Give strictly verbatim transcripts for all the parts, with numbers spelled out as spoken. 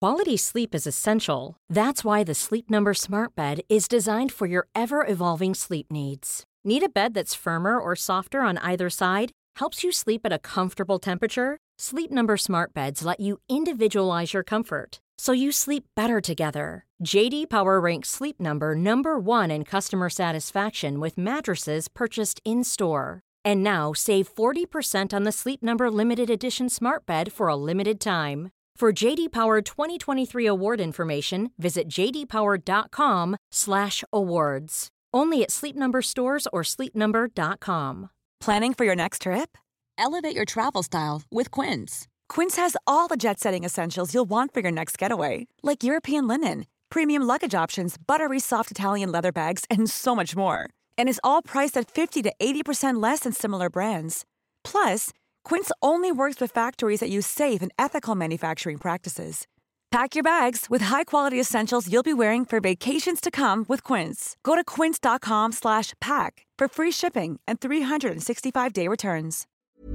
Quality sleep is essential. That's why the Sleep Number Smart Bed is designed for your ever-evolving sleep needs. Need a bed that's firmer or softer on either side? Helps you sleep at a comfortable temperature? Sleep Number Smart Beds let you individualize your comfort, so you sleep better together. J D Power ranks Sleep Number number one in customer satisfaction with mattresses purchased in-store. And now, save forty percent on the Sleep Number Limited Edition Smart Bed for a limited time. For J D Power twenty twenty-three award information, visit j d power dot com slash awards. Only at Sleep Number stores or sleep number dot com. Planning for your next trip? Elevate your travel style with Quince. Quince has all the jet-setting essentials you'll want for your next getaway, like European linen, premium luggage options, buttery soft Italian leather bags, and so much more. And is all priced at fifty to eighty percent less than similar brands. Plus, Quince only works with factories that use safe and ethical manufacturing practices. Pack your bags with high-quality essentials you'll be wearing for vacations to come with Quince. Go to quince dot com slash pack for free shipping and three sixty-five day returns.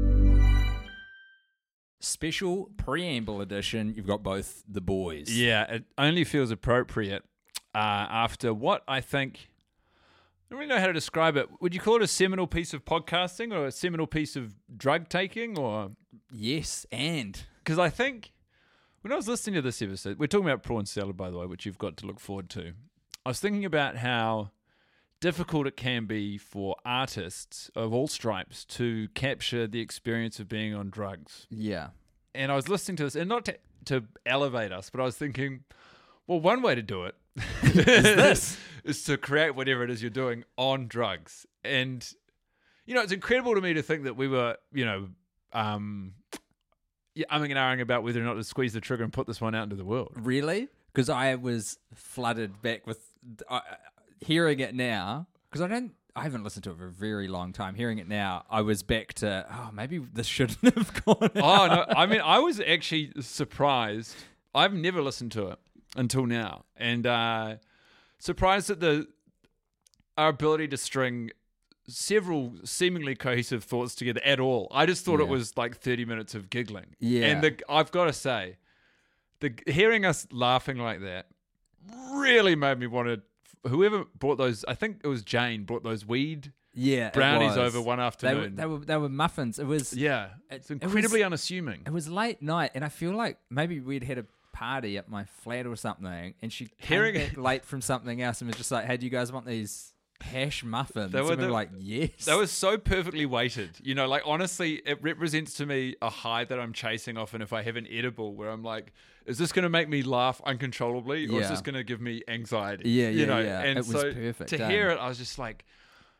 Special preamble edition. You've got both the boys. Yeah, it only feels appropriate uh, after what I think... I don't really know how to describe it. Would you call it a seminal piece of podcasting or a seminal piece of drug taking? Or Yes, and... Because I think when I was listening to this episode, we're talking about prawn salad, by the way, which you've got to look forward to. I was thinking about how difficult it can be for artists of all stripes to capture the experience of being on drugs. Yeah. And I was listening to this, and not to, to elevate us, but I was thinking, well, one way to do it is this, is to create whatever it is you're doing on drugs. And, you know, it's incredible to me to think that we were, you know, um, yeah, umming and ahhing about whether or not to squeeze the trigger and put this one out into the world. Really? Because I was flooded back with uh, hearing it now, because I don't, I haven't listened to it for a very long time. Hearing it now, I was back to, oh, maybe this shouldn't have gone out. Oh, no, I mean, I was actually surprised. I've never listened to it until now. And uh, surprised at the our ability to string several seemingly cohesive thoughts together at all. I just thought Yeah. it was like thirty minutes of giggling. Yeah. And the, I've got to say, the hearing us laughing like that really made me want to, whoever bought those, I think it was Jane, brought those weed Yeah, it brownies was. over one They were, afternoon. they were they were muffins. It was yeah. It's incredibly it was, unassuming. It was late night, and I feel like maybe we'd had a party at my flat or something, and she came Hearing- back late from something else and was just like, "Hey, do you guys want these hash muffins?" They were and we the- were like, "Yes." That was so perfectly weighted. You know, like honestly, it represents to me a high that I'm chasing often if I have an edible where I'm like, is this going to make me laugh uncontrollably or is Yeah. this going to give me anxiety? Yeah, you yeah, know? yeah. And It was so perfect, to eh? hear it, I was just like,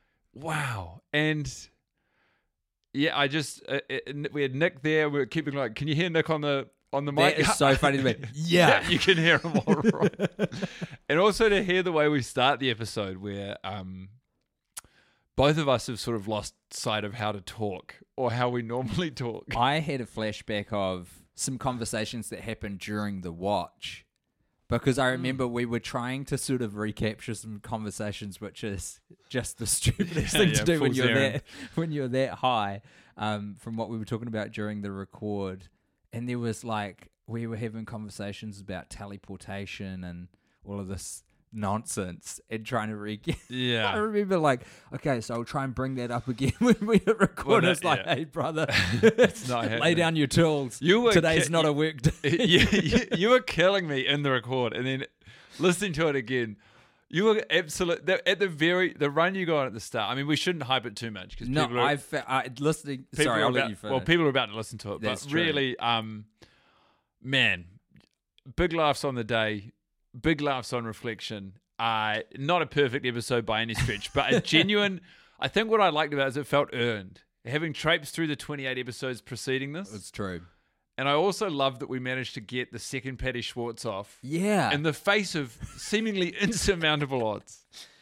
wow. And yeah, I just, uh, it, we had Nick there. We were keeping like, can you hear Nick on the on the mic? That is so funny to me. Yeah. You can hear him all right. And also to hear the way we start the episode where um, both of us have sort of lost sight of how to talk or how we normally talk. I had a flashback of some conversations that happened during the watch, because I remember we were trying to sort of recapture some conversations, which is just the stupidest Yeah, thing yeah, to do when fool's you're errand. that when you're that high. Um, from what we were talking about during the record, and there was like we were having conversations about teleportation and all of this nonsense and trying to re- Yeah. I remember like, okay, so I'll try and bring that up again when we hit record. Well, that- It's like, yeah. hey brother, not lay happening. down your tools. You were Today's ki- not you- a work day. you, you, you were killing me in the record and then listening to it again. You were absolute at the very the run you got at the start. I mean, we shouldn't hype it too much because No, people are, I've I, listening. people Sorry, are I'll about, let you finish. well, people are about to listen to it, That's but true. really, um, man, big laughs on the day, big laughs on reflection. Uh, not a perfect episode by any stretch, but a genuine. I think what I liked about it is it felt earned. Having traipsed through the twenty-eight episodes preceding this, It's true. and I also love that we managed to get the second Patty Schwartz off. Yeah, In the face of seemingly insurmountable odds.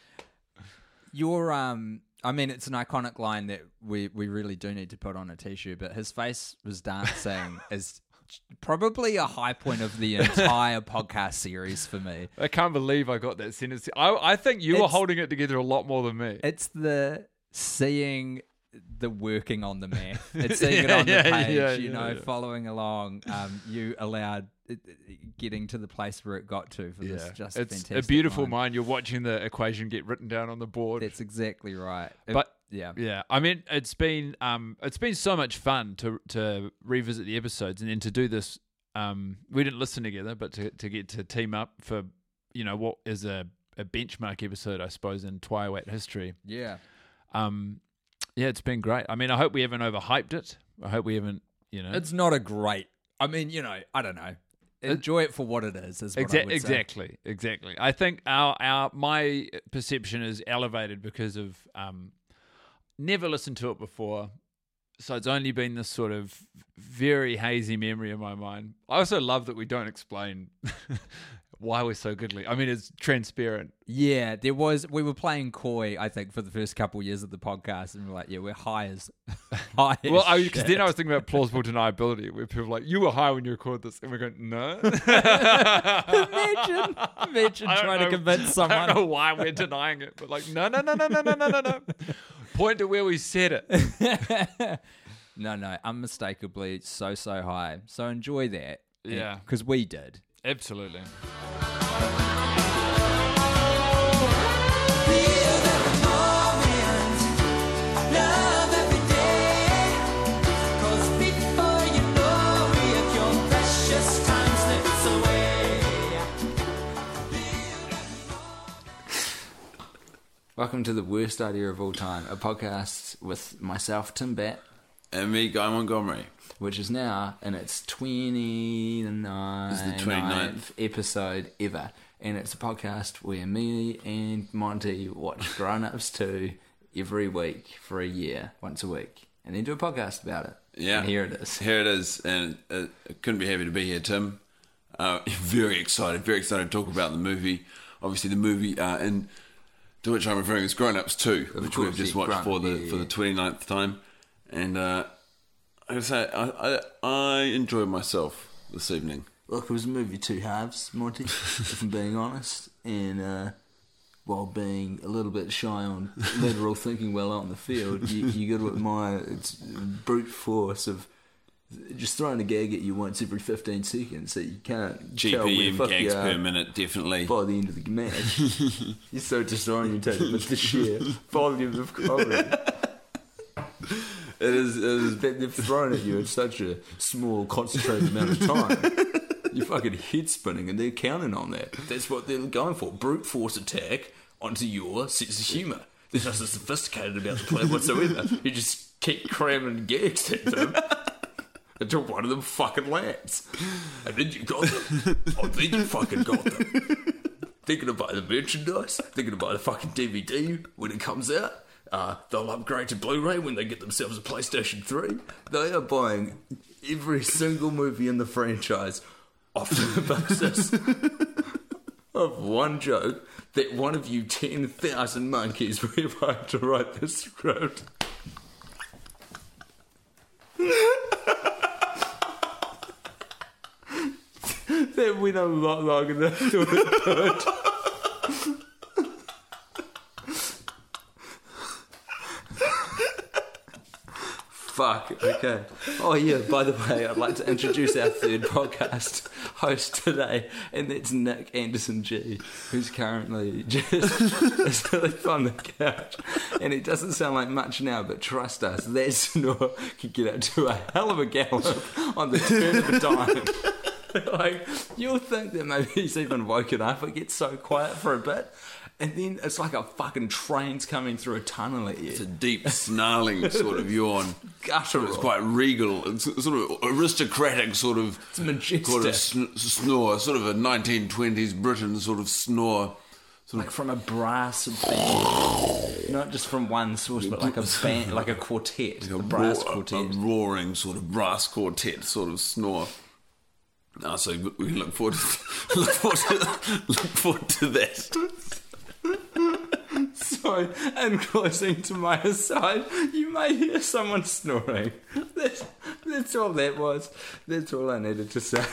your um. I mean, it's an iconic line that we we really do need to put on a t-shirt. But his face was dancing is probably a high point of the entire podcast series for me. I can't believe I got that sentence. I, I think you were It's- holding it together a lot more than me. It's the seeing the working on the math. It's seeing it on yeah, the page, yeah, you yeah, know, yeah. following along. Um, you allowed it, it- getting to the place where it got to for this Yeah, just it's fantastic a beautiful mind. mind. You're watching the equation get written down on the board. That's exactly right. It- But- yeah, Yeah, I mean, it's been um, it's been so much fun to to revisit the episodes and then to do this. Um, we didn't listen together, but to to get to team up for you know what is a, a benchmark episode, I suppose, in Twilight history. yeah. Um, yeah, it's been great. I mean, I hope we haven't overhyped it. I hope we haven't, you know, It's not a great. I mean, you know, I don't know. Enjoy it for what it is. Is what I Exa- would say. exactly, exactly. I think our our my perception is elevated because of um, never listened to it before, so it's only been this sort of very hazy memory in my mind. I also love that we don't explain why we're so goodly. I mean, it's transparent. Yeah, there was. We were playing coy, I think, for the first couple of years of the podcast, and we're like, "Yeah, we're high as high." Well, as because shit. then I was thinking about plausible deniability, where people are like, "You were high when you recorded this," and we're going, "No." imagine, imagine I don't trying know- to convince I don't someone. know why we're denying it, but like, no, no, no, no, no, no, no, no, no. Point to where we said it. No, no, unmistakably so so high. So enjoy that. Yeah. because we did. Absolutely. Welcome to the worst idea of all time, a podcast with myself, Tim Batt, And me, Guy Montgomery. which is now in its twenty-ninth It's the twenty-ninth. episode ever. And it's a podcast where me and Monty watch Grown Ups two every week for a year, once a week, and then do a podcast about it. Yeah. And here it is. Here it is. And uh, I couldn't be happy to be here, Tim. Uh, very excited, very excited to talk about the movie. Obviously, the movie, uh, and to which I'm referring is Grown Ups two, which course, we've just yeah, watched Grown- for the yeah, for the yeah. twenty-ninth time. And uh, I gotta say, I, I, I enjoyed myself this evening. Look, it was a movie two halves, Monty, if I'm being honest. And uh, while being a little bit shy on lateral thinking well out in the field, you, you got to admire its brute force of just throwing a gag at you once every fifteen seconds so you can't tell where the G P M fuck gags you per are minute, definitely. by the end of the match. You're so disorientated with the sheer volume of comedy It is, it is that they've thrown at you in such a small, concentrated amount of time. You're fucking head spinning, and they're counting on that. That's what they're going for. Brute force attack onto your sense of humour. They're just as sophisticated about the play whatsoever. You just keep cramming gags at them until one of them fucking lands. And then you got them. Oh, then you fucking got them. They're going to buy the merchandise. They're going to buy the fucking D V D when it comes out. Uh, they'll upgrade to Blu-ray when they get themselves a PlayStation three. They are buying every single movie in the franchise off the basis of one joke that one of you ten thousand monkeys were hired to write the script. That went on a lot longer than I thought it could. Fuck, okay. Oh, yeah, by the way, I'd like to introduce our third podcast host today, and that's Nick Anderson G, who's currently just asleep on the couch. And it doesn't sound like much now, but trust us, that snore could get up to a hell of a gallop on the turn of a dime. Like, you'll think that maybe he's even woken up, it gets so quiet for a bit, and then it's like a fucking train's coming through a tunnel at it's a you. deep, snarling sort of yawn. Guttural. It's quite regal. It's sort of aristocratic sort of, It's majestic. sort of sn- snore, sort of a nineteen twenties Britain sort of snore. Sort Like from a brass band, not just from one source, but like a band, like a quartet, of a brass roar- quartet. a roaring sort of brass quartet sort of snore. Uh, so we can look forward to, look forward to, look forward to that. So, and closing to my side, you may hear someone snoring. That's, that's all that was. That's all I needed to say.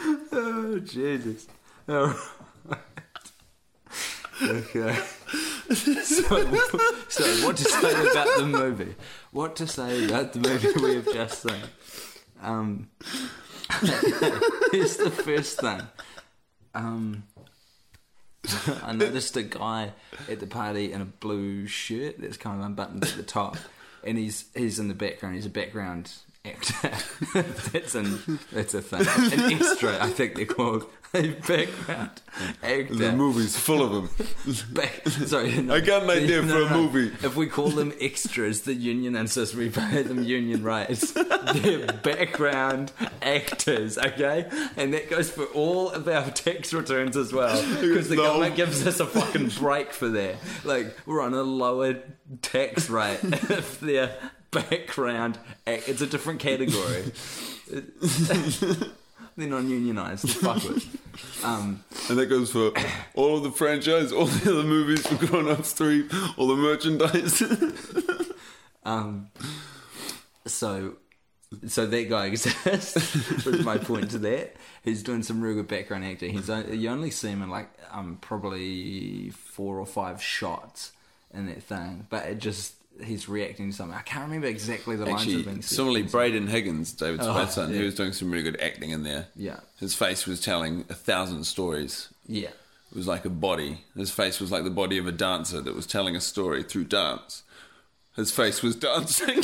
Oh, Jesus. All right. Okay. so, so what to say about the movie? What to say about the movie we have just seen? Um, here's the first thing. Um, I noticed a guy at the party in a blue shirt that's kind of unbuttoned at the top, and he's he's in the background. He's a background actor. that's an that's a thing. An extra, I think they're called. A background actor. The movie's full of them. Back, sorry, no, I got an idea no, for a no. movie. If we call them extras, the union insists we pay them union rates. They're background actors, okay? And that goes for all of our tax returns as well. Because the No. government gives us a fucking break for that. Like, we're on a lower tax rate if they're background act. It's a different category. They're non-unionised. Fuck it. Um, And that goes for all of the franchise, all the other movies for Grown Ups three, all the merchandise. um, so, so that guy exists. Was my point to that. He's doing some real good background acting. He's only, you only see him in like um probably four or five shots in that thing, but it just. He's reacting to something. I can't remember exactly the lines that have been Actually, said. similarly, Braden Higgins, David Oh, Spada's son, yeah. he was doing some really good acting in there. Yeah. His face was telling a thousand stories. Yeah. It was like a body. His face was like the body of a dancer that was telling a story through dance. His face was dancing.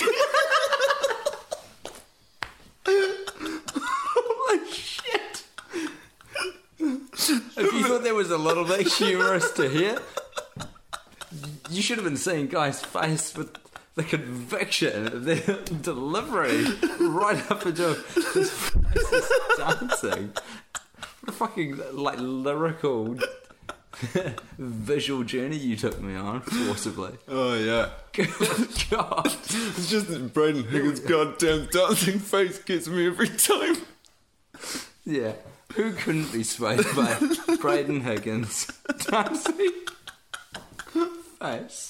Holy shit! If you thought that was a little bit humorous to hear, you should have been seeing Guy's face with the conviction of their delivery right up until his face is dancing. What a fucking like lyrical visual journey you took me on forcibly. Oh, yeah. Good God. It's just that Braden Higgins' goddamn dancing face gets me every time. Yeah. Who couldn't be swayed by Braden Higgins' dancing face?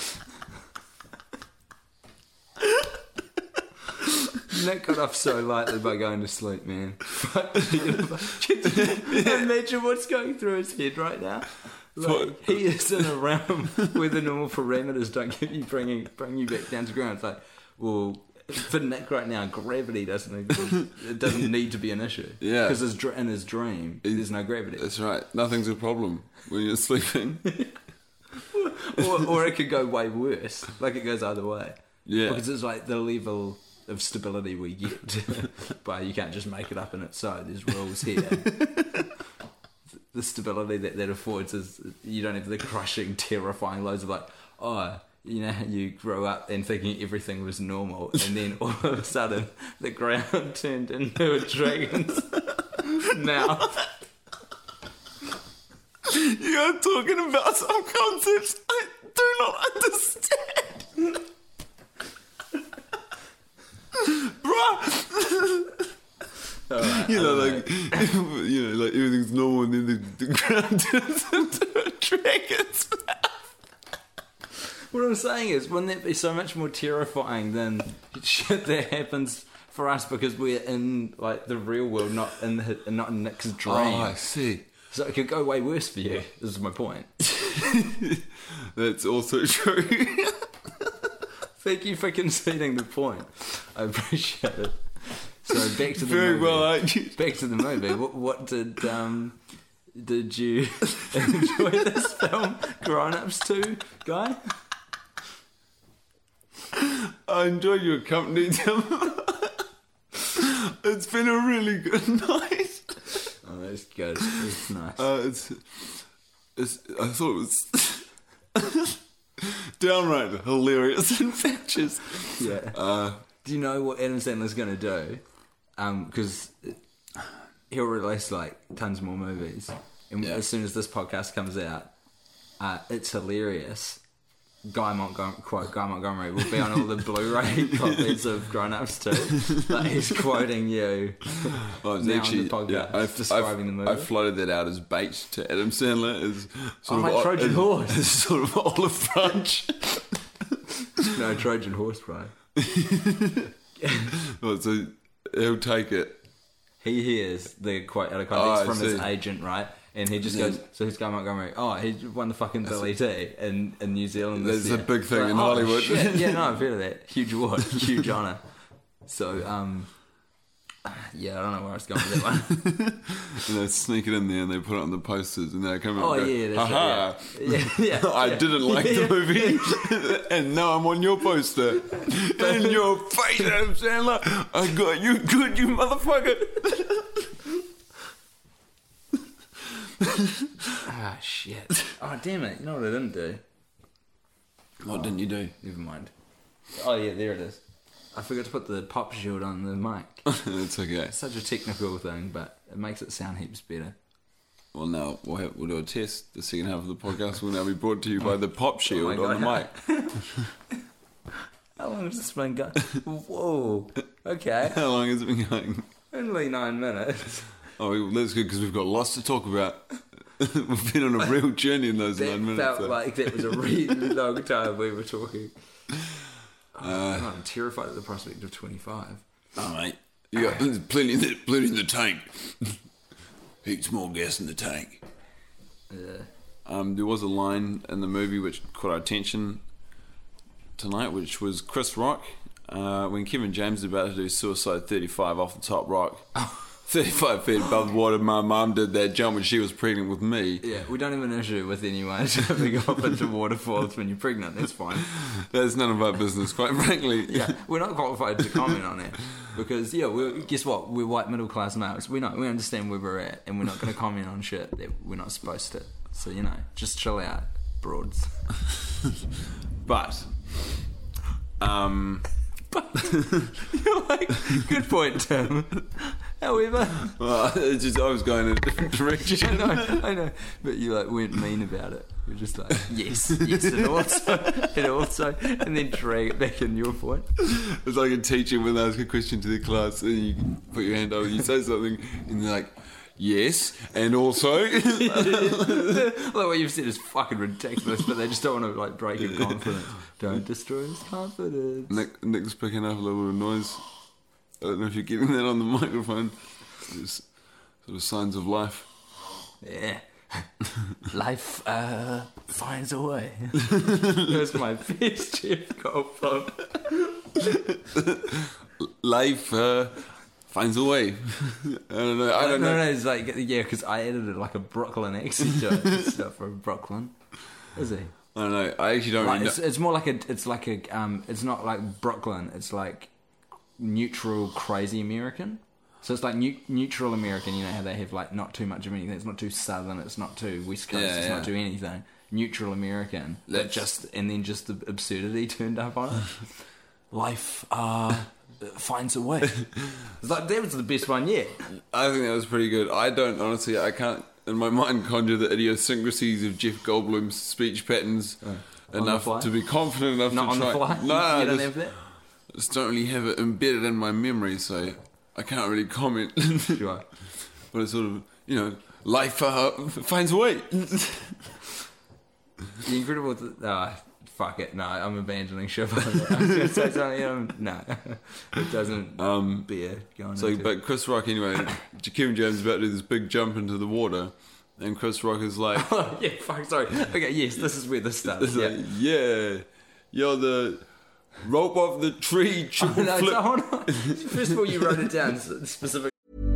Nick got off so lightly by going to sleep, man. Imagine what's going through his head right now. Like, he is in a realm where the normal parameters don't give you bringing bring you back down to ground. It's like, well, for Nick right now, gravity doesn't even, it doesn't need to be an issue. Yeah. Because his dr- in his dream, there's no gravity. That's right. Nothing's a problem when you're sleeping. or, or it could go way worse. Like it goes either way. Yeah. Because it's like the level of stability we get by you can't just make it up and it's so. There's rules here. The stability that that affords is you don't have the crushing, terrifying loads of like, oh, you know how you grow up and thinking everything was normal and then all of a sudden the ground turned into a dragon's mouth. You're talking about some concepts I do not understand. Bruh. Right, you know, right. like you know, like everything's normal, and then the, the ground turns into a dragon's mouth. What I'm saying is, wouldn't that be so much more terrifying than shit that happens for us because we're in like the real world, not in the, not in Nick's dream? Oh, I see. So it could go way worse for you. This is my point. That's also true. Thank you for conceding the point. I appreciate it. So back to the Very movie. well argued. Back to the movie. What, what did um did you enjoy this film? Grown Ups two, Guy? I enjoyed your company, Tim. It's been a really good night. Oh, that's good. It's nice. Uh, it's, it's, I thought it was downright hilarious and infectious. Yeah. Uh, Do you know what Adam Sandler's going to do? Because um, he'll release like tons more movies, and Yeah. as soon as this podcast comes out, uh, it's hilarious. Guy Montgomery, quote Guy Montgomery, will be on all the Blu-ray copies of Grown Ups too. Like he's quoting you I was now actually, on the podcast, yeah, I've, describing I've, the movie. I floated that out as bait to Adam Sandler as sort Oh, of like Trojan as- horse. as sort of Olive Branch. No, Trojan horse, bro. Well, so he'll take it. He hears the quote out of Oh, I context from his see. agent, right? And he just goes, so he's going Montgomery, oh, he won the fucking Billy T in, in New Zealand. That's this a year. big thing Like, in oh, Hollywood. Shit. Yeah, no, I've heard of that. Huge award, huge honour. So, um, yeah, I don't know where I was going with that one. And they sneak it in there and they put it on the posters and they come out Oh, and go, yeah, that's haha, right, yeah. Yeah, yeah, I yeah. didn't like Yeah. the movie and now I'm on your poster. In your face, Adam Sandler. I got you good, you motherfucker. Ah, shit. Oh, damn it. You know what I didn't do? What didn't you do? Never mind. Oh, yeah, there it is. I forgot to put the pop shield on the mic. It's okay. It's such a technical thing, but it makes it sound heaps better. Well, now we'll, have, we'll do a test. The second half of the podcast will now be brought to you by the pop shield Oh my on the God. mic. How long has this been going? Whoa. Okay. How long has it been going? Only nine minutes. Oh, well, that's good because we've got lots to talk about. We've been on a real journey in those That nine minutes. felt so. like that was a really long time we were talking. Oh, God, I'm terrified at the prospect of twenty-five. Oh, mate, you got there's plenty in the, plenty in the tank. Heaps more gas in the tank. Yeah. Um, there was a line in the movie which caught our attention tonight, which was Chris Rock uh, when Kevin James is about to do Suicide thirty-five off the top rock. thirty-five feet above the water. My mum did that jump when she was pregnant with me. Yeah, we don't have an issue with anyone jumping off into waterfalls when you're pregnant. That's fine. That's none of our business, quite frankly. Yeah, we're not qualified to comment on it because yeah, we're, guess what? We're white middle class males. We know we understand where we're at, and we're not going to comment on shit that we're not supposed to. So you know, just chill out, broads. But, um, You're like, good point, Tim. However, well, it's just I was going in a different direction. I know, I know, but you like weren't mean about it. You're just like, yes, yes, and also, and also, and then drag it back in your point. It's like a teacher when they ask a question to their class and you put your hand up and you say something and they're like, yes, and also. Like what you've said is fucking ridiculous, but they just don't want to like break your confidence. Don't destroy his confidence. Nick, Nick's picking up a little bit of noise. I don't know if you're getting that on the microphone. It's sort of signs of life. Yeah. Life uh, finds a way. That's my best Jeff Goldblum. Life uh, finds a way. I don't know. I don't no, know. no, it's like, yeah, because I edited like a Brooklyn accent to it and stuff from Brooklyn. Is he? I don't know. I actually don't Like, really it's, know. it's more like a, it's like a, um, it's not like Brooklyn. It's like neutral, crazy American. So it's like new, neutral American. You know how they have like not too much of anything. It's not too southern. It's not too west coast. Yeah, it's yeah. not too anything. Neutral American. But That's- just and then just the absurdity turned up on it. Life uh, finds a way. It's like that was the best one yet. I think that was pretty good. I don't, honestly, I can't, in my mind, conjure the idiosyncrasies of Jeff Goldblum's speech patterns On the enough fly? to be confident enough Not to on try. the fly. No, you I don't just, have that. just don't really have it embedded in my memory, so I can't really comment. Sure. But it's sort of, you know, life uh, finds a way. The Incredible. Th- oh, fuck it. No, I'm abandoning ship. I was going to say something. Um, no, it doesn't Um, bear going. So, into. but Chris Rock, anyway, Kevin James is about to do this big jump into the water, and Chris Rock is like, Oh, yeah, fuck, sorry. Okay, yes, this is where this starts. it's Yeah. like, yeah, you're the rope off the tree, triple No, flip. so hold on. First of all, you wrote it down s- specific.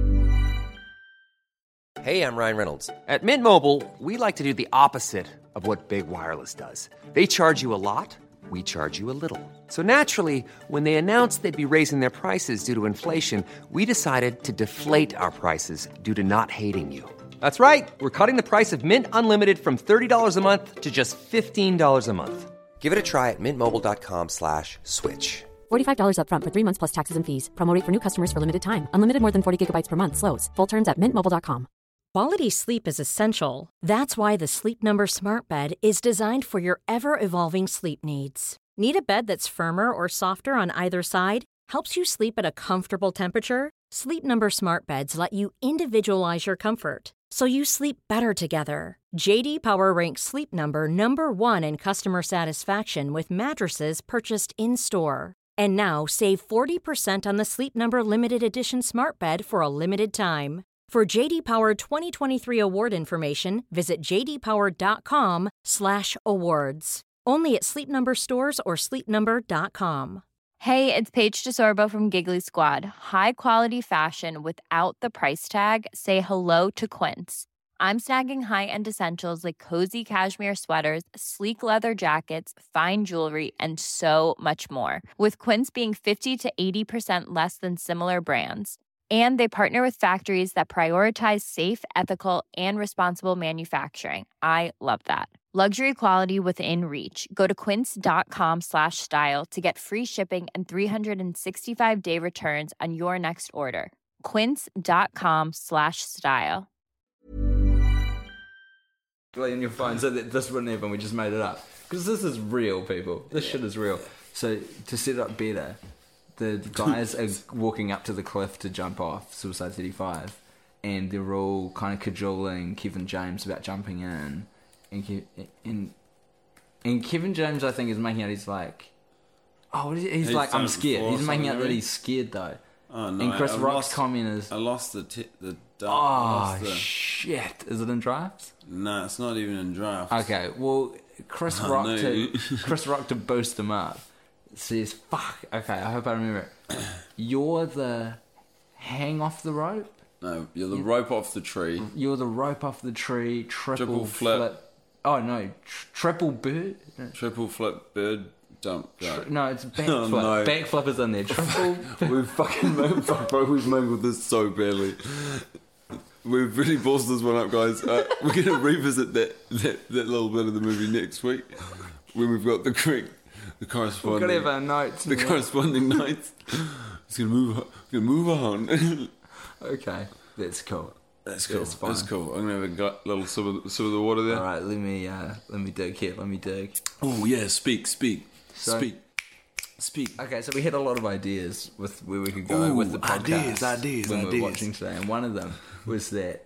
Hey, I'm Ryan Reynolds. At Mint Mobile, we like to do the opposite of what Big Wireless does. They charge you a lot, we charge you a little. So naturally, when they announced they'd be raising their prices due to inflation, we decided to deflate our prices due to not hating you. That's right. We're cutting the price of Mint Unlimited from thirty dollars a month to just fifteen dollars a month. Give it a try at mintmobile.com slash switch. forty-five dollars up front for three months plus taxes and fees. Promo rate for new customers for limited time. Unlimited more than forty gigabytes per month. Slows full terms at mint mobile dot com. Quality sleep is essential. That's why the Sleep Number Smart Bed is designed for your ever-evolving sleep needs. Need a bed that's firmer or softer on either side? Helps you sleep at a comfortable temperature? Sleep Number Smart Beds let you individualize your comfort, so you sleep better together. J D Power ranks Sleep Number number one in customer satisfaction with mattresses purchased in-store. And now save forty percent on the Sleep Number Limited Edition Smart Bed for a limited time. For J D Power twenty twenty-three award information, visit j d power dot com slash awards. Only at Sleep Number stores or sleep number dot com. Hey, it's Paige DeSorbo from Giggly Squad. High quality fashion without the price tag. Say hello to Quince. I'm snagging high-end essentials like cozy cashmere sweaters, sleek leather jackets, fine jewelry, and so much more. With Quince being fifty to eighty percent less than similar brands. And they partner with factories that prioritize safe, ethical, and responsible manufacturing. I love that. Luxury quality within reach. Go to quince.com slash style to get free shipping and three sixty-five day returns on your next order. Quince.com slash style. On your phone, so that this wouldn't happen. We just made it up because this is real, people. This shit is real. So to set it up better, the guys are walking up to the cliff to jump off Suicide thirty-five, and they're all kind of cajoling Kevin James about jumping in, and Ke- and, and Kevin James, I think, is making out he's like, oh, what is he? he's, He's like, done I'm it scared. before He's or making out something, that he's scared though. Oh no! And Chris I Rock's lost, comment is, I lost the t- the. oh I lost the, shit! Is it in drafts? No, it's not even in drafts. Okay, well, Chris Oh, Rock no. to Chris Rock to boost him up says, "Fuck." Okay, I hope I remember it. You're the hang off the rope. No, you're the rope off the tree. You're the rope off the tree. Triple, Triple flip. Oh no, tr- triple bird. No, Triple flip bird jump. tr- no it's backflip. Oh, no. Backflip is in there. Triple. We've fucking mangled, fuck, bro, we've mangled this so badly. We've really bossed this one up, guys. Uh, we're going to revisit that, that that little bit of the movie next week when we've got the correct, the We've corresponding, got to have our notes. the man. corresponding notes. It's going to move. on- Going to move on. Okay, that's cool. That's cool. That's That's, fine. cool. I'm going to have a gut, little sip of, sip of the water there. All right, let me uh, let me dig here. Let me dig. Oh yeah, speak, speak, So- speak, speak. Okay, so we had a lot of ideas with where we could go Ooh, with the podcast ideas, ideas, when we ideas. were watching today, and one of them was that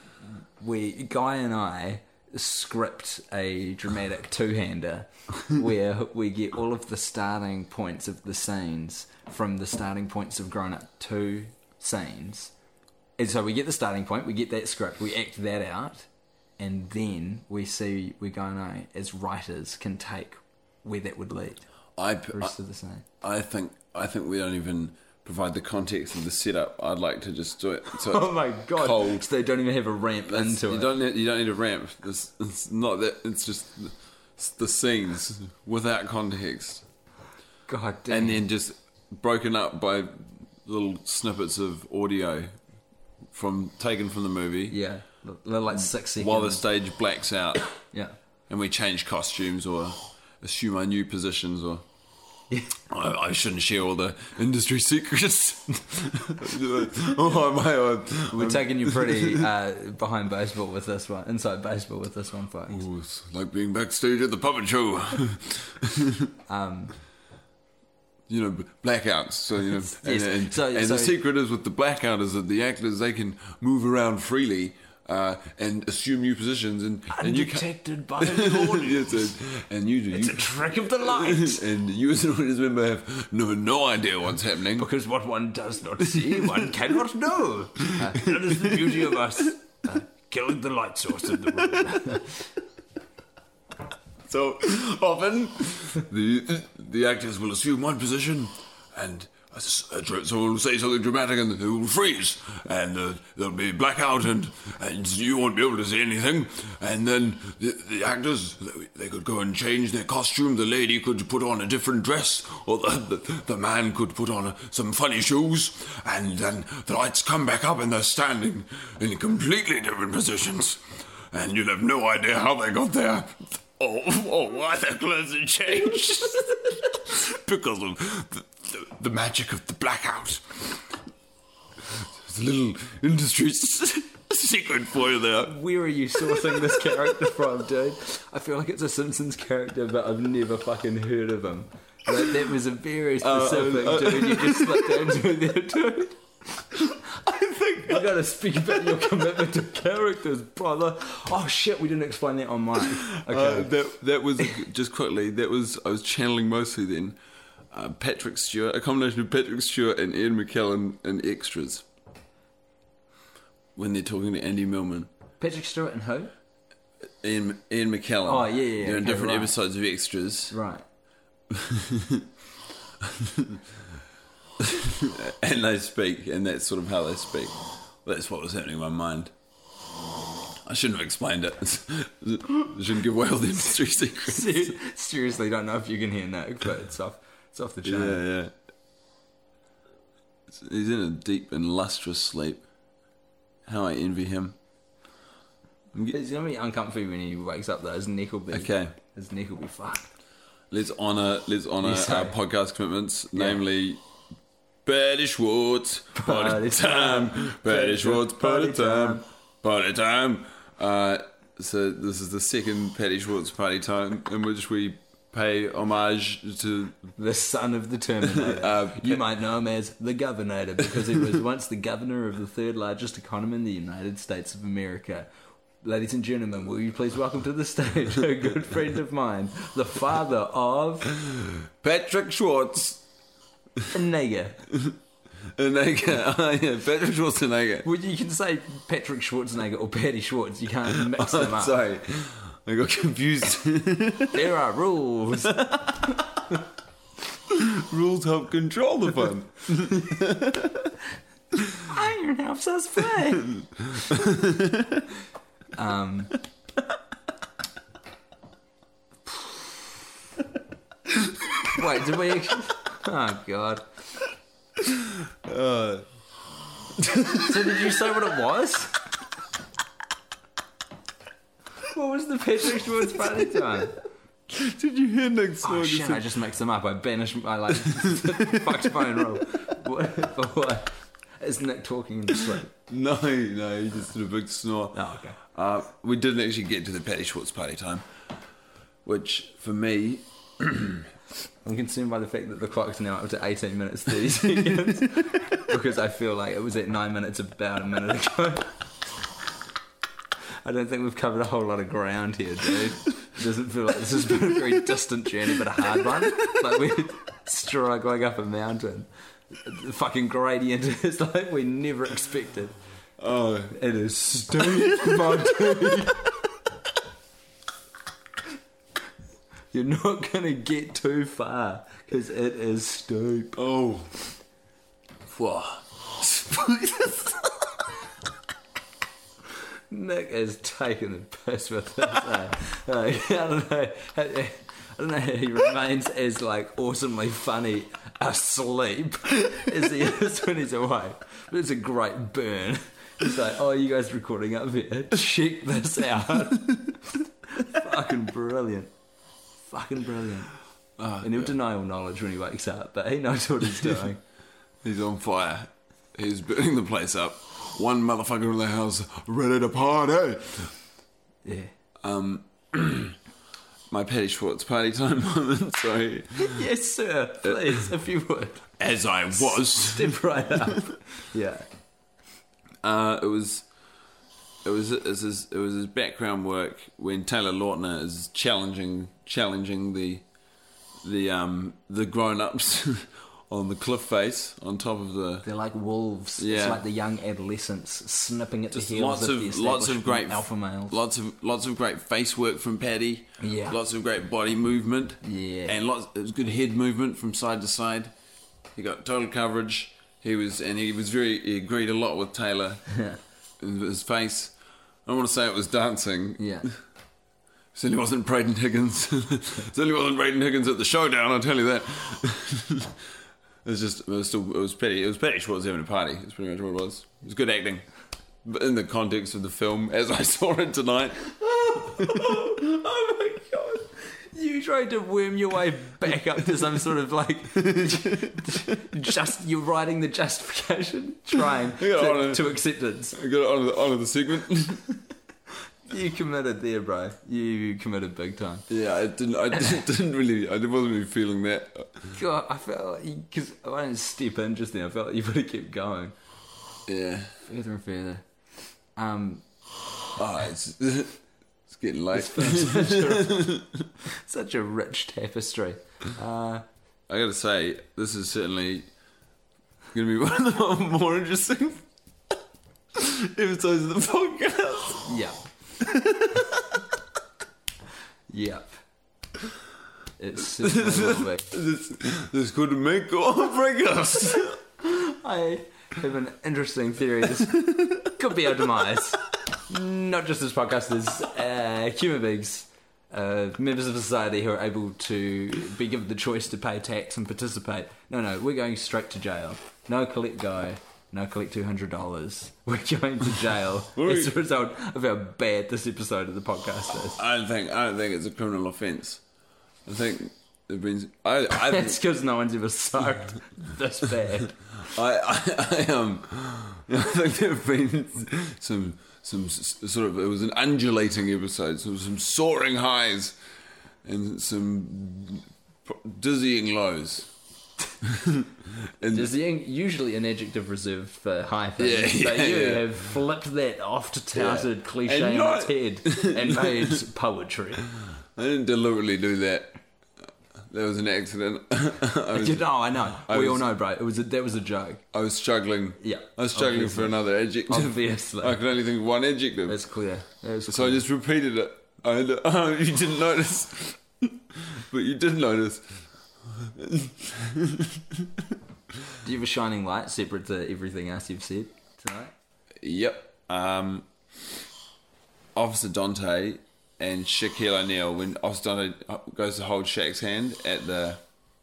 we Guy and I script a dramatic two-hander where we get all of the starting points of the scenes from the starting points of Grown Up two scenes, and so we get the starting point, we get that script, we act that out, and then we see we Guy and I as writers can take where that would lead. I, The I, rest of the scene. I think I think we don't even provide the context of the setup. I'd like to just do it. So Oh my god! Cold. So they don't even have a ramp That's- into you it. don't need, you don't need a ramp. It's, it's not that. It's just the, it's the scenes without context, God damn. and then just broken up by little snippets of audio from taken from the movie. yeah, they're like six seconds. While the stage blacks out, yeah. and we change costumes or assume our new positions or. I, I shouldn't share all the industry secrets. oh my! I, We're taking you pretty uh, behind baseball with this one, inside baseball with this one, folks. Ooh, it's like being backstage at the puppet show. Um, you know, blackouts. So you know, and, Yes. and, So- and so- the secret is with the blackout is that the actors they can move around freely uh, and assume new positions, and, and you can undetected by the audience. yes, and, and you do. It's you, a trick of the light. and you as an audience member have no, no idea what's happening. Because what one does not see, one cannot know. Uh, that is the beauty of us uh, killing the light source in the room. So often, the the actors will assume one position, and uh, someone will say something dramatic, and they will freeze, and uh, there'll be blackout, and and you won't be able to see anything. And then the, the actors they could go and change their costume. The lady could put on a different dress, or the the, the man could put on a, some funny shoes, and then the lights come back up, and they're standing in completely different positions, and you'll have no idea how they got there. Oh, oh, why their clothes have changed? Because of the, the, the magic of the blackout. There's a little industry s- secret for you there. Where are you sourcing this character from, dude? I feel like it's a Simpsons character, but I've never fucking heard of him. That, that was a very specific Uh, uh, dude. You just slipped into there, dude. I think you gotta speak about your commitment to characters, brother. Oh shit, we didn't explain that on mic. Okay. Uh, that that was just quickly. That was I was channeling mostly then. Uh, Patrick Stewart, a combination of Patrick Stewart and Ian McKellen in extras. when they're talking to Andy Millman. Patrick Stewart and who? Ian, Ian McKellen. Oh, yeah, yeah. They're in okay, different right. episodes of Extras. Right. And they speak, and that's sort of how they speak. That's what was happening in my mind. I shouldn't have explained it. I shouldn't give away all the industry secrets. Seriously, don't know if you can hear Nick, but it's off, it's off the chain. Yeah, yeah. He's in a deep and lustrous sleep. How I envy him. It's going to be uncomfy when he wakes up, though. His neck will be... Okay. His neck will be fucked. Let's honour let's honour Yes, our sorry. podcast commitments, Yeah. namely Betty Schwartz, party Party time, time. Betty Schwartz, party Party time, time. party time. Uh, so this is the second Patty Schwartz party time in which we pay homage to The son of the Terminator. Uh, you might know him as the Governor because he was once the governor of the third largest economy in the United States of America. Ladies and gentlemen, will you please welcome to the stage a good friend of mine, the father of Patrick Schwartz. Nega. Nega. Oh, yeah, Patrick Schwarzenegger. Well, you can say Patrick Schwarzenegger or Patty Schwartz. You can't mix them Oh, up. sorry, I got confused. There are rules. Rules help control the fun. Iron helps us play. um. Wait, did we? Actually... Oh God. Uh, So did you say what it was? What was the Patrick Schwartz party time? did you hear Nick Oh smoking? shit! I just mixed them up. I banished my like fucked phone rule. What? For what? Is Nick talking in the sleep? No, no, he just did a big snore. Oh, okay. Uh, we didn't actually get to the Patty Schwartz party time, which for me, I'm concerned by the fact that the clock's now up to eighteen minutes thirty seconds because I feel like it was at nine minutes about a minute ago. I don't think we've covered a whole lot of ground here, dude. It doesn't feel like this has been a very distant journey, but a hard one. Like we're struggling up a mountain. The fucking gradient is like we never expected. oh, It is steep, my dude. You're not gonna get too far because it is steep. oh, whoa. Nick is taking the piss with this. eh? Like, I don't know. I don't know how he remains as like awesomely funny asleep as he is when he's awake. But it's a great burn. It's like, oh, you guys recording up here? Check this out. Fucking brilliant. Fucking brilliant. Oh, And he'll deny all knowledge when he wakes up, but he knows what he's doing. He's on fire. He's burning the place up. One motherfucker in the house ready to party. Yeah. Um, my Patty Schwartz party time moment. Sorry, Yes, sir. Please, if you would. as I was. Step right up. Yeah. Uh, it was, it was, it was his, it was his background work when Taylor Lautner is challenging, challenging the, the um, the grown ups on the cliff face on top of the. They're like wolves. It's Yeah. like the young adolescents snipping at Just the heels lots of, the of lots of great alpha males. lots of lots of great face work from Paddy. Yeah. Lots of great body movement. Yeah. And lots it was good head movement from side to side. He got total coverage. He was and he was very he agreed a lot with Taylor. in his face. I don't want to say it was dancing. Yeah. Certainly wasn't Braden Higgins. Certainly wasn't Braden Higgins at the showdown. I'll tell you that. It was just, it was still, it was Patty. It was Patty Schwartz having a party. That's pretty much what it was. It was good acting, but in the context of the film, as I saw it tonight. Oh my god! You tried to worm your way back up to some sort of like just you're writing the justification, trying Yeah, to, on a- to acceptance. I got it on the, on the segment. You committed there, bro. You committed big time. Yeah, I didn't. I didn't, didn't really. I wasn't really feeling that. God, I felt like because I didn't step in just then. I felt like you would have kept going Yeah. further and further. Um, Oh, it's it's getting late. such, a, such a rich tapestry. Uh, I got to say, this is certainly going to be one of the more interesting episodes of the podcast. Yep. Yep. It's super big. This, this could make or break us. I have an interesting theory. This could be our demise. Not just as podcasters, uh, human beings, uh, members of society who are able to be given the choice to pay tax and participate. No, no, we're going straight to jail. No collect go. No collect two hundred dollars. We're going to jail as a result of how bad this episode of the podcast is. I don't think. I don't think it's a criminal offence. I think it means. I. I That's because no one's ever sucked this bad. I. I, I um. I think there have been some. Some sort of, it was an undulating episode, so some soaring highs and some dizzying lows. and Dizzying, usually an adjective reserved for high things. Yeah, but yeah, you yeah. have flipped that oft-touted Yeah. cliche And on not- its head and made poetry. I didn't deliberately do that. That was an accident. I was, You know, I know. I we was- all know, bro. It was a, that was a joke. I was struggling. Yeah, I was struggling obviously. for another adjective. Obviously. I could only think of one adjective. That's clear. That was So I just repeated it. I had to, oh, you didn't notice. But you did notice. Do you have a shining light separate to everything else you've said tonight? Yep. Um, Officer Dante and Shaquille O'Neal, when Officer Dante goes to hold Shaq's hand at the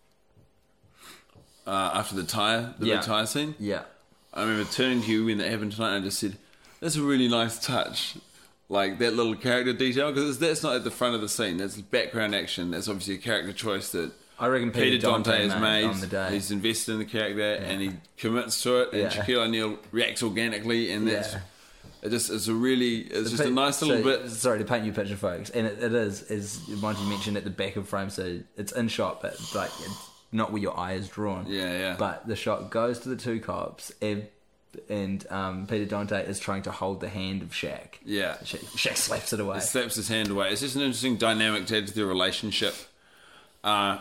uh, after the tire, the Yeah. big tire scene. Yeah. I remember turning to you when that happened tonight, and I just said, "That's a really nice touch." Like that little character detail, because that's not at the front of the scene. That's background action. That's obviously a character choice that I reckon Peter, Peter Dante, Dante has made made. on the day. He's invested in the character and he commits to it. And Yeah. Shaquille O'Neal reacts organically, and that's Yeah. it. Just it's a really it's just Pa- a nice little so- bit. Sorry to paint you a picture, folks, and it, it is, as Monty mentioned, at the back of frame, so it's in shot, but like it's not where your eye is drawn. Yeah, yeah. But the shot goes to the two cops, and, and um, Peter Dante is trying to hold the hand of Shaq. Yeah, Shaq, Shaq slaps it away. He slaps his hand away. It's just an interesting dynamic to add to their relationship. Uh,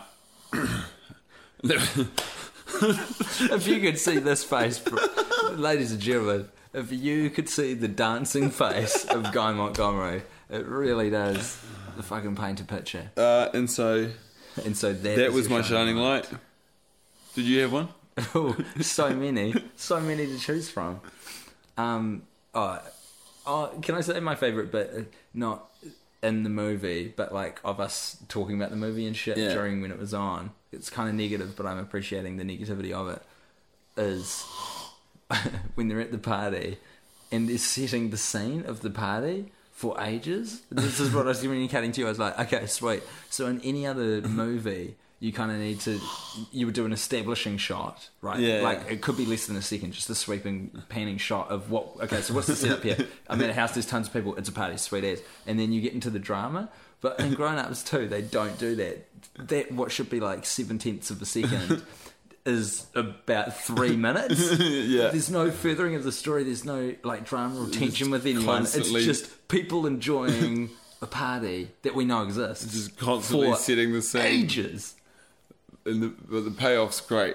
If you could see this face, bro- ladies and gentlemen, if you could see the dancing face of Guy Montgomery, it really does the fucking paint a picture. uh, and so And so that, that is was your my shining light. Did you have one? Oh, so many, so many to choose from. Um, oh, oh, can I say my favourite bit? Not in the movie, but like of us talking about the movie and shit Yeah. during when it was on. It's kind of negative, but I'm appreciating the negativity of it. Is when they're at the party and they're setting the scene of the party for ages. This is what I was communicating to you. I was like, okay, sweet. So in any other movie, you kind of need to, you would do an establishing shot, right? Yeah. Like it could be less than a second, just a sweeping, panning shot of what, okay, so what's the setup here? I'm at a house, there's tons of people, it's a party, sweet as. And then you get into the drama. But in grown-ups too, they don't do that. That, what should be like seven-tenths of a second is about three minutes. Yeah. There's no furthering of the story. There's no like drama or tension with anyone. constantly- It's just people enjoying a party that we know exists. Just constantly for setting the scene. ages. And the, but the payoff's great.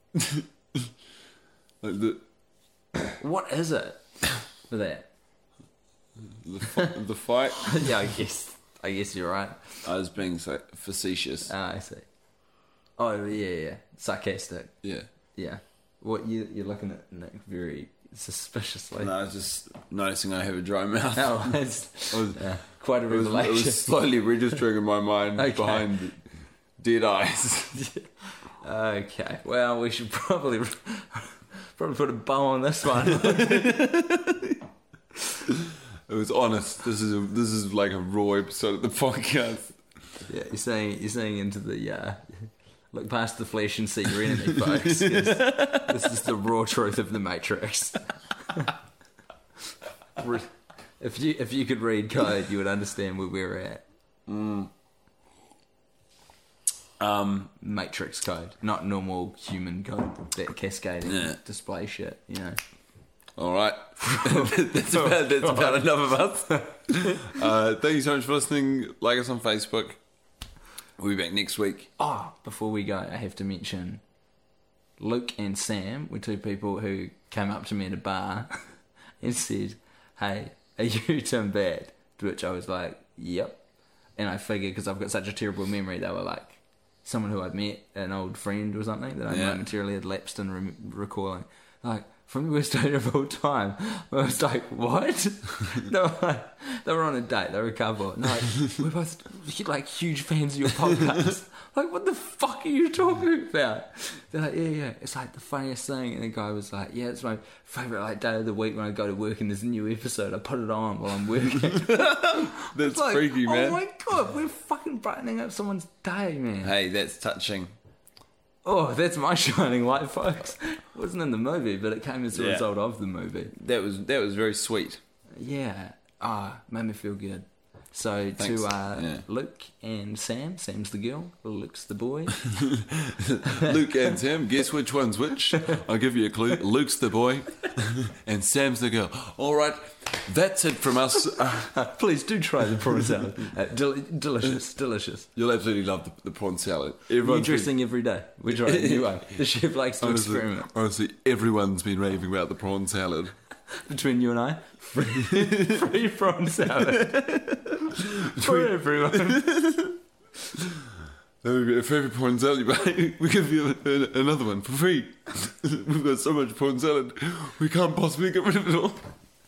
Like the What is it for that? the, fi- the fight. Yeah, I guess. I guess you're right. I was being so facetious. Ah, I see. Oh yeah, yeah. Sarcastic. Yeah. Yeah. What you you're looking at Nick very suspiciously. No, I was just noticing I have a dry mouth. Oh, it's I was, yeah, quite a it, was, it revelation. was slowly registering in my mind Okay. behind dead eyes. Okay, well, we should probably probably put a bow on this one. It was honest. This is a, this is like a raw episode of the podcast. Yeah, you're saying you're saying into the uh, look past the flesh and see your enemy, folks. 'cause this is the raw truth of the Matrix. Re- if you if you could read code, you would understand where we're at. Mm. Um, Matrix code, not normal human code. That cascading Yeah. display shit, you know. all right. that's about, that's about enough of us. Uh, thank you so much for listening. Like us on Facebook. We'll be back next week. Oh, before we go, I have to mention Luke and Sam were two people who came up to me at a bar and said, "Hey, are you Tim Bad?" To which I was like, "Yep." And I figured, because I've got such a terrible memory, they were like someone who I'd met, an old friend or something, that I Yeah. momentarily had lapsed in re- recalling. Like, from the worst date of all time. I was like, what? they, were like, they were on a date, they were a couple. And like, we're both like huge fans of your podcast. Like, what the fuck are you talking about? They're like, yeah, yeah, it's like the funniest thing. And the guy was like, yeah, it's my favourite like day of the week when I go to work and there's a new episode. I put it on while I'm working. That's like, freaky, man. Oh my god, we're fucking brightening up someone's day, man. Hey, that's touching. Oh, that's my shining light, folks. It wasn't in the movie, but it came as a Yeah. result of the movie. That was that was very sweet. Yeah. Ah, made me feel good. So Thanks. to uh, Yeah. Luke and Sam, Sam's the girl, Luke's the boy. Luke and Sam, guess which one's which? I'll give you a clue. Luke's the boy, and Sam's the girl. All right, that's it from us. Uh, Please do try the prawn salad. Uh, del- delicious, delicious. you'll absolutely love the, the prawn salad. You're Everyone's been- dressing every day. We try a new one. The chef likes to honestly, experiment. honestly, everyone's been raving about the prawn salad. Between you and I, free, free prawn salad for everyone. That would be a favourite prawn salad, but we give you a, a, another one for free. We've got so much prawn salad, we can't possibly get rid of it all.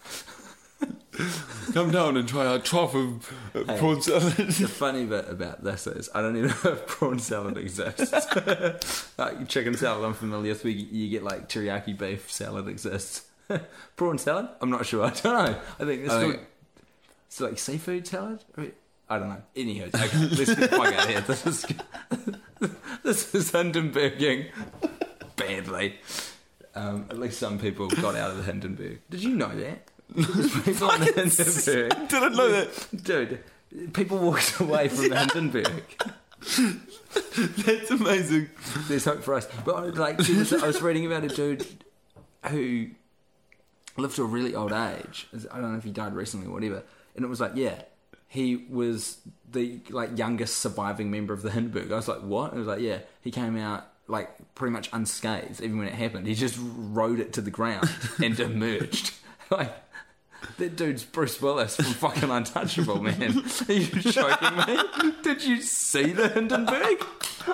Come down and try our trough of uh, Hey. prawn salad. The funny bit about this is I don't even know if prawn salad exists. Like chicken salad, I'm familiar with. You you get like teriyaki beef salad exists. Prawn salad? I'm not sure. I don't know. I think it's, I called, think- it's like seafood salad. I don't know. Anywho, okay, let's get the fuck out of here. This is this is Hindenburging badly. Um, at least some people got out of the Hindenburg. Did you know that? People on the Hindenburg. Didn't know that. Dude, people walked away from the Hindenburg. That's amazing. There's hope for us. But like, there was, I was reading about a dude who lived to a really old age. I don't know if he died recently or whatever. And it was like, yeah, he was the like youngest surviving member of the Hindenburg. I was like, what? It was like, yeah, he came out like pretty much unscathed even when it happened. He just rode it to the ground and emerged. Like, that dude's Bruce Willis from fucking Untouchable, man. Are you joking me? Did you see the Hindenburg?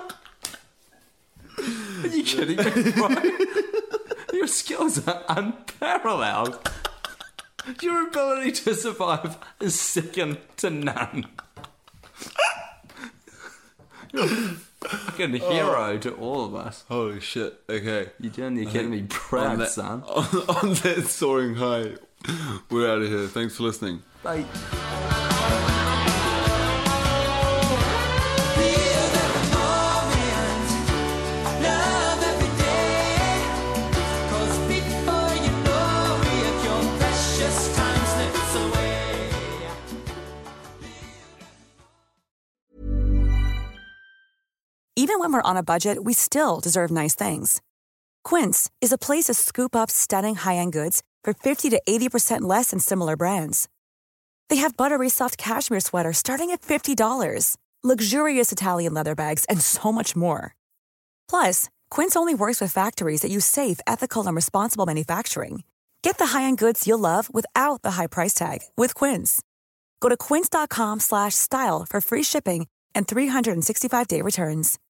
Are you kidding me, bro? Your skills are unparalleled. Your ability to survive is second to none. You're a fucking hero to all of us. Holy shit. Okay. You're doing the Academy on proud, that, son. On, on that soaring high, we're out of here. Thanks for listening. Bye. Even when we're on a budget, we still deserve nice things. Quince is a place to scoop up stunning high-end goods for fifty to eighty percent less than similar brands. They have buttery soft cashmere sweaters starting at fifty dollars, luxurious Italian leather bags, and so much more. Plus, Quince only works with factories that use safe, ethical, and responsible manufacturing. Get the high-end goods you'll love without the high price tag with Quince. Go to quince.com slash style for free shipping and three sixty-five day returns.